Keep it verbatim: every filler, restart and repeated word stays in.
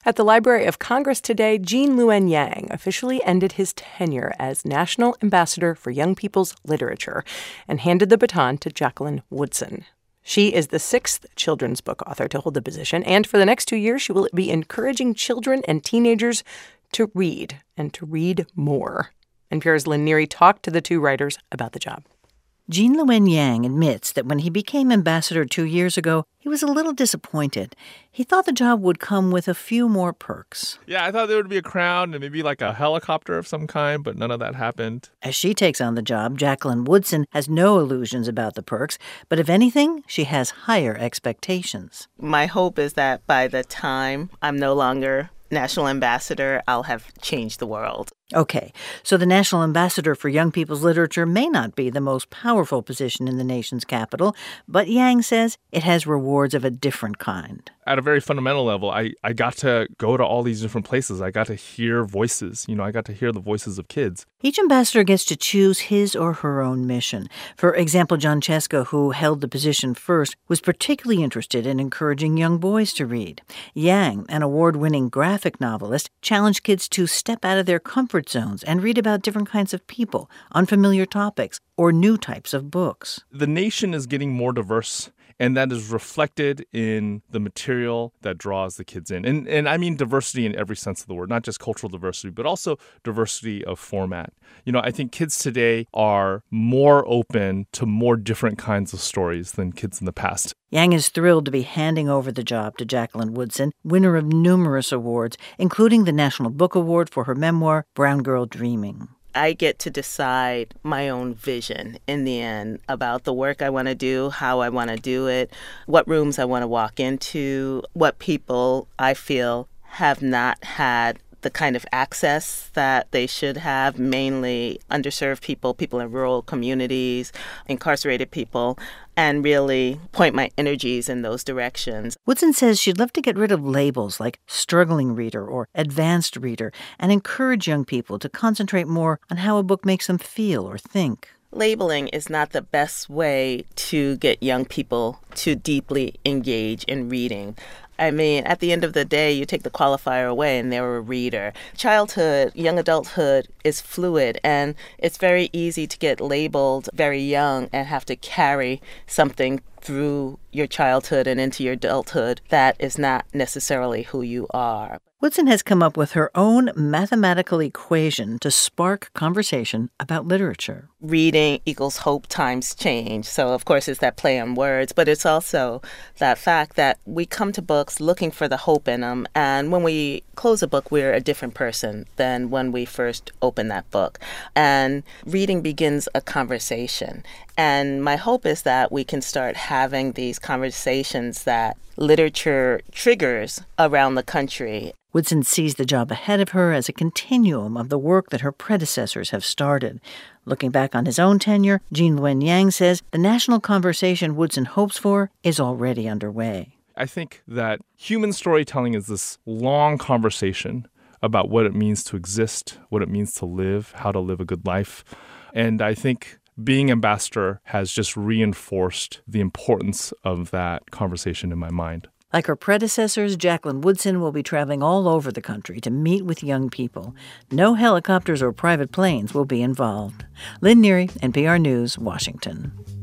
At the Library of Congress today, Gene Luen Yang officially ended his tenure as National Ambassador for Young People's Literature and handed the baton to Jacqueline Woodson. She is the sixth children's book author to hold the position, and for the next two years, she will be encouraging children and teenagers to read and to read more. N P R's Lynn Neary talked to the two writers about the job. Gene Luen Yang admits that when he became ambassador two years ago, he was a little disappointed. He thought the job would come with a few more perks. Yeah, I thought there would be a crown and maybe like a helicopter of some kind, but none of that happened. As she takes on the job, Jacqueline Woodson has no illusions about the perks, but if anything, she has higher expectations. My hope is that by the time I'm no longer National Ambassador, I'll have changed the world. Okay, so the National Ambassador for Young People's Literature may not be the most powerful position in the nation's capital, but Yang says it has rewards of a different kind. At a very fundamental level, I, I got to go to all these different places. I got to hear voices. You know, I got to hear the voices of kids. Each ambassador gets to choose his or her own mission. For example, John Cheska, who held the position first, was particularly interested in encouraging young boys to read. Yang, an award-winning graphic novelist, challenged kids to step out of their comfort zones and read about different kinds of people, unfamiliar topics, or new types of books. The nation is getting more diverse, and that is reflected in the material that draws the kids in. And and I mean diversity in every sense of the word, not just cultural diversity, but also diversity of format. You know, I think kids today are more open to more different kinds of stories than kids in the past. Yang is thrilled to be handing over the job to Jacqueline Woodson, winner of numerous awards, including the National Book Award for her memoir, Brown Girl Dreaming. I get to decide my own vision in the end about the work I want to do, how I want to do it, what rooms I want to walk into, what people I feel have not had the kind of access that they should have, mainly underserved people, people in rural communities, incarcerated people, and really point my energies in those directions. Woodson says she'd love to get rid of labels like struggling reader or advanced reader and encourage young people to concentrate more on how a book makes them feel or think. Labeling is not the best way to get young people to deeply engage in reading. I mean, at the end of the day, you take the qualifier away and they're a reader. Childhood, young adulthood is fluid, and it's very easy to get labeled very young and have to carry something through your childhood and into your adulthood that is not necessarily who you are. Woodson has come up with her own mathematical equation to spark conversation about literature. Reading equals hope times change. So, of course, it's that play on words, but it's also that fact that we come to books looking for the hope in them. And when we close a book, we're a different person than when we first open that book. And reading begins a conversation. And my hope is that we can start having these conversations that literature triggers around the country. Woodson sees the job ahead of her as a continuum of the work that her predecessors have started. Looking back on his own tenure, Gene Luen Yang says the national conversation Woodson hopes for is already underway. I think that human storytelling is this long conversation about what it means to exist, what it means to live, how to live a good life. And I think being ambassador has just reinforced the importance of that conversation in my mind. Like her predecessors, Jacqueline Woodson will be traveling all over the country to meet with young people. No helicopters or private planes will be involved. Lynn Neary, N P R News, Washington.